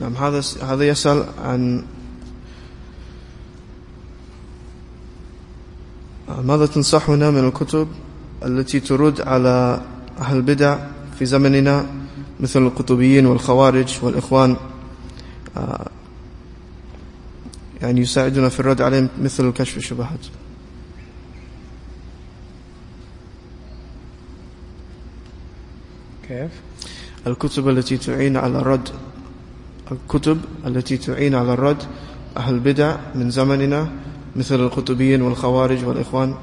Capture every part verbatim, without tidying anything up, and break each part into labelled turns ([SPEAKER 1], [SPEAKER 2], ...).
[SPEAKER 1] نعم. هذا هذا يسأل عن ماذا تنصحنا من الكتب التي ترد على أهل البدع في زمننا مثل القطبيين والخوارج والإخوان، يعني يساعدنا في الرد عليهم مثل كشف الشبهات.
[SPEAKER 2] كيف؟
[SPEAKER 1] الكتب التي تعين على الرد الكتب التي تعين على الرد أهل البدع من زمننا مثل القطبيين والخوارج والإخوان.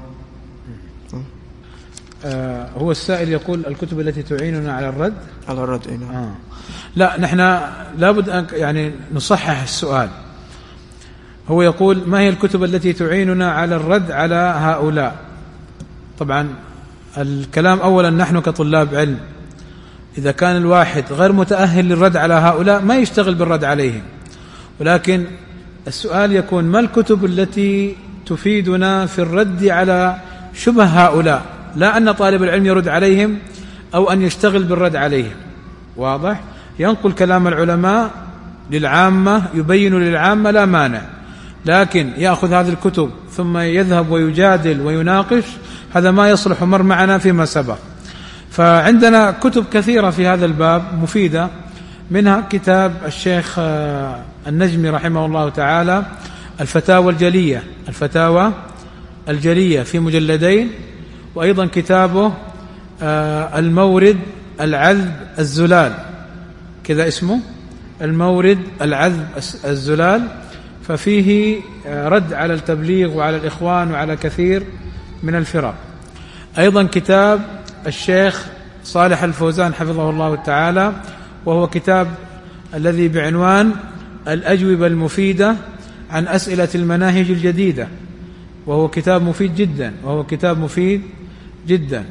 [SPEAKER 2] آه هو السائل يقول الكتب التي تعيننا على الرد
[SPEAKER 1] على الرد إيه نعم.
[SPEAKER 2] آه. لا، نحن لابد أن يعني نصحح السؤال. هو يقول ما هي الكتب التي تعيننا على الرد على هؤلاء؟ طبعا الكلام أولا نحن كطلاب علم إذا كان الواحد غير متأهل للرد على هؤلاء ما يشتغل بالرد عليهم، ولكن السؤال يكون ما الكتب التي تفيدنا في الرد على شبه هؤلاء، لا أن طالب العلم يرد عليهم أو أن يشتغل بالرد عليهم. واضح؟ ينقل كلام العلماء للعامة، يبين للعامة لا مانع، لكن يأخذ هذه الكتب ثم يذهب ويجادل ويناقش، هذا ما يصلح، مر معنا فيما سبق. فعندنا كتب كثيرة في هذا الباب مفيدة، منها كتاب الشيخ النجمي رحمه الله تعالى الفتاوى الجلية الفتاوى الجلية في مجلدين، وأيضا كتابه المورد العذب الزلال، كذا اسمه المورد العذب الزلال، ففيه رد على التبليغ وعلى الإخوان وعلى كثير من الفرق. أيضا كتاب الشيخ صالح الفوزان حفظه الله تعالى، وهو كتاب الذي بعنوان الأجوبة المفيدة عن أسئلة المناهج الجديدة، وهو كتاب مفيد جدا وهو كتاب مفيد جدا.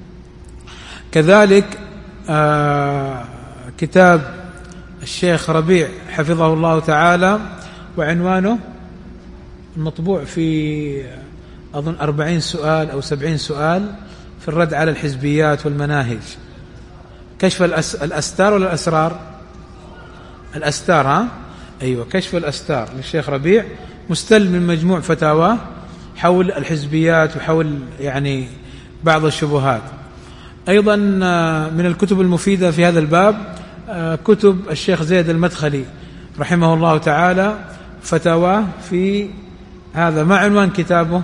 [SPEAKER 2] كذلك آه كتاب الشيخ ربيع حفظه الله تعالى، وعنوانه المطبوع في أظن أربعين سؤال أو سبعين سؤال في الرد على الحزبيات والمناهج. كشف الأس... الأستار ولا الأسرار؟ الأستار، ها؟ أيوة، كشف الأستار للشيخ ربيع، مستل من مجموع فتاوى حول الحزبيات وحول يعني بعض الشبهات. أيضا من الكتب المفيدة في هذا الباب كتب الشيخ زيد المدخلي رحمه الله تعالى، فتاوى في هذا. ما عنوان كتابه؟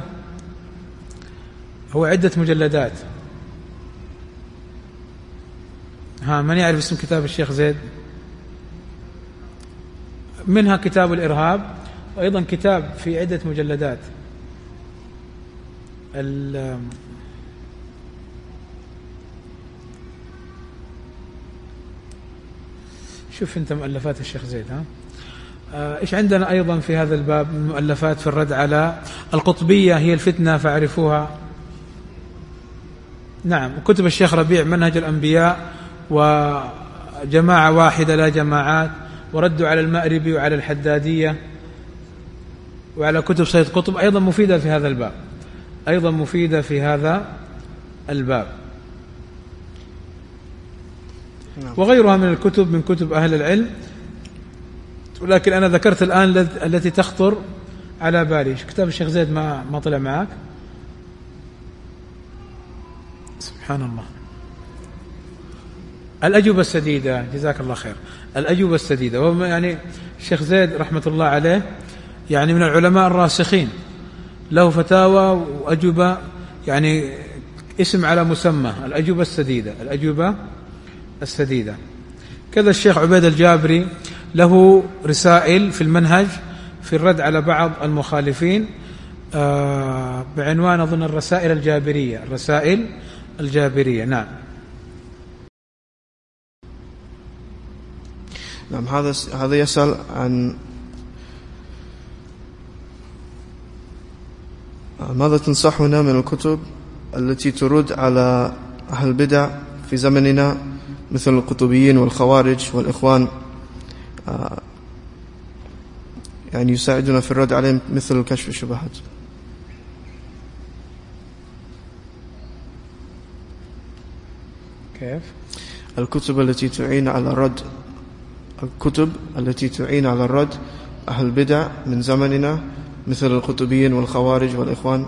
[SPEAKER 2] هو عدة مجلدات. ها، من يعرف اسم كتاب الشيخ زيد؟ منها كتاب الإرهاب، وأيضا كتاب في عدة مجلدات. شوف أنت مؤلفات الشيخ زيد. ها إيش عندنا أيضا في هذا الباب من مؤلفات في الرد على القطبية؟ هي الفتنة فاعرفوها. نعم، كتب الشيخ ربيع منهج الأنبياء وجماعة واحدة لا جماعات، وردوا على المأربي وعلى الحدادية وعلى كتب سيد قطب، أيضا مفيدة في هذا الباب أيضا مفيدة في هذا الباب وغيرها من الكتب من كتب أهل العلم. ولكن أنا ذكرت الآن التي تخطر على بالي. كتاب الشيخ زيد ما ما طلع معك؟ سبحان الله. الأجوبة السديدة، جزاك الله خير. الأجوبة السديدة، وهو يعني الشيخ زيد رحمة الله عليه يعني من العلماء الراسخين، له فتاوى وأجوبة، يعني اسم على مسمى، الأجوبة السديدة الأجوبة السديدة. كذا الشيخ عبيد الجابري له رسائل في المنهج في الرد على بعض المخالفين آه بعنوان أظن الرسائل الجابرية الرسائل الجابرية. نعم.
[SPEAKER 1] نعم. هذا هذا يسأل عن ماذا تنصحنا من الكتب التي ترد على أهل البدع في زمننا مثل القطبيين والخوارج والإخوان، يعني يساعدنا في الرد عليهم مثل كشف الشبهات.
[SPEAKER 2] كيف؟
[SPEAKER 1] الكتب التي تعين على رد الكتب التي تعين على الرد أهل البدع من زمننا مثل القطبيين والخوارج والإخوان؟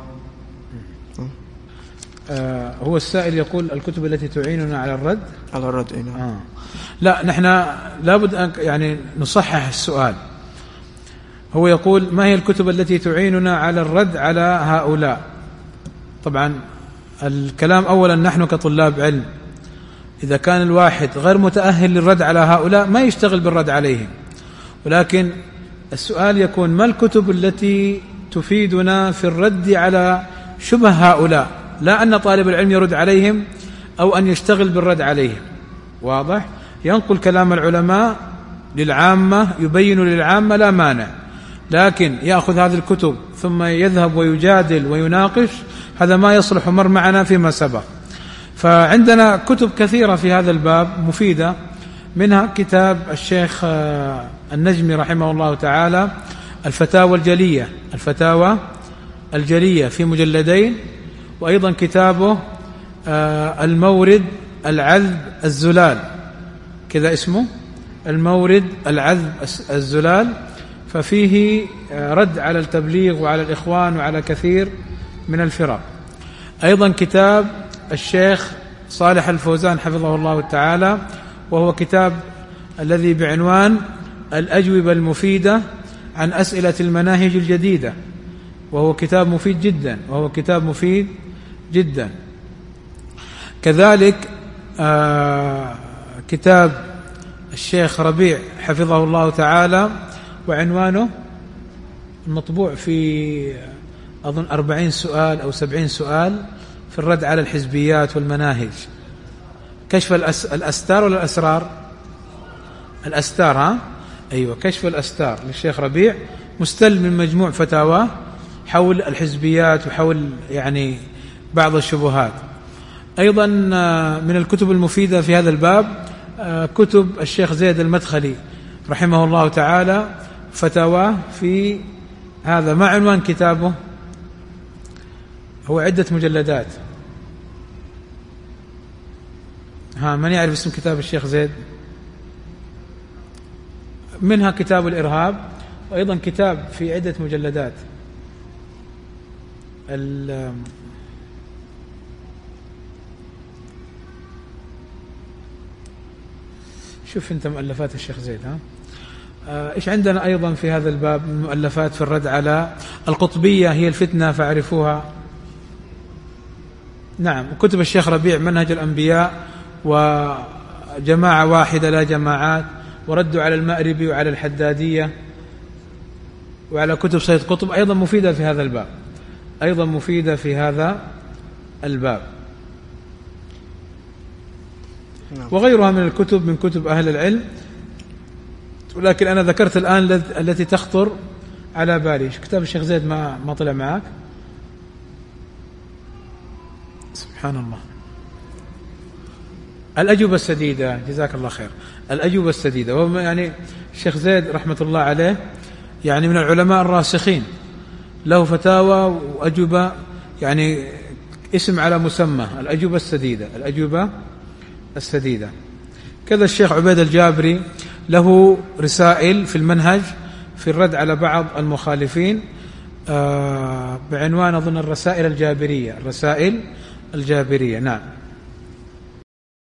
[SPEAKER 2] آه هو السائل يقول الكتب التي تعيننا على الرد
[SPEAKER 1] على الرد أين؟
[SPEAKER 2] آه. لا، نحن لابد أن يعني نصحح السؤال. هو يقول ما هي الكتب التي تعيننا على الرد على هؤلاء؟ طبعا الكلام أولا، نحن كطلاب علم إذا كان الواحد غير متأهل للرد على هؤلاء ما يشتغل بالرد عليهم، ولكن السؤال يكون ما الكتب التي تفيدنا في الرد على شبه هؤلاء، لا أن طالب العلم يرد عليهم أو أن يشتغل بالرد عليهم. واضح؟ ينقل كلام العلماء للعامة، يبين للعامة لا مانع، لكن يأخذ هذه الكتب ثم يذهب ويجادل ويناقش، هذا ما يصلح، مر معنا فيما سبق. فعندنا كتب كثيرة في هذا الباب مفيدة، منها كتاب الشيخ النجمي رحمه الله تعالى الفتاوى الجلية، الفتاوى الجلية في مجلدين، وأيضا كتابه المورد العذب الزلال، كذا اسمه المورد العذب الزلال، ففيه رد على التبليغ وعلى الإخوان وعلى كثير من الفرق. أيضا كتاب الشيخ صالح الفوزان حفظه الله تعالى، وهو كتاب الذي بعنوان الأجوبة المفيدة عن أسئلة المناهج الجديدة، وهو كتاب مفيد جدا، وهو كتاب مفيد جدا. كذلك آه كتاب الشيخ ربيع حفظه الله تعالى، وعنوانه المطبوع في أظن أربعين سؤال أو سبعين سؤال في الرد على الحزبيات والمناهج. كشف الأس... الأستار ولا الأسرار؟ الأستار، ها؟ أيوة، كشف الأستار للشيخ ربيع، مستل من مجموع فتاواه حول الحزبيات وحول يعني بعض الشبهات. أيضا من الكتب المفيدة في هذا الباب كتب الشيخ زيد المدخلي رحمه الله تعالى، فتاواه في هذا. ما عنوان كتابه؟ هو عدة مجلدات. ها، من يعرف اسم كتاب الشيخ زيد؟ منها كتاب الإرهاب، وأيضا كتاب في عدة مجلدات. شوف انت مؤلفات الشيخ زيد. ها آه ايش عندنا ايضا في هذا الباب من مؤلفات في الرد على القطبية؟ هي الفتنة فاعرفوها. نعم، كتب الشيخ ربيع منهج الأنبياء، وجماعة واحدة لا جماعات، وردوا على المأربي وعلى الحدادية، وعلى كتب سيد قطب، أيضا مفيدة في هذا الباب، أيضا مفيدة في هذا الباب، وغيرها من الكتب من كتب أهل العلم. ولكن أنا ذكرت الآن التي تخطر على بالي. كتاب الشيخ زيد ما ما طلع معك؟ سبحان الله. الأجوبة السديدة، جزاك الله خير. الأجوبة السديدة، وهو يعني الشيخ زيد رحمة الله عليه يعني من العلماء الراسخين، له فتاوى وأجوبة، يعني اسم على مسمى، الأجوبة السديدة، الأجوبة السديدة. كذا الشيخ عبيد الجابري له رسائل في المنهج في الرد على بعض المخالفين آه بعنوان أظن الرسائل الجابرية، الرسائل الجابرية. نعم.